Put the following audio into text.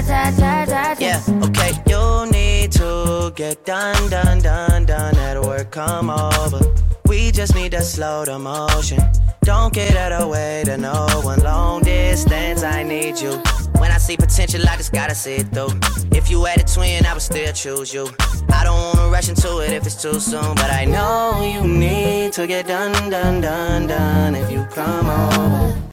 Yeah, okay, you need to get done at work, come over. We just need to slow the motion. Don't get out of way to no one. Long distance, I need you. When I see potential, I just gotta see it through. If you had a twin, I would still choose you. I don't wanna rush into it if it's too soon, but I know you need to get done if you come over.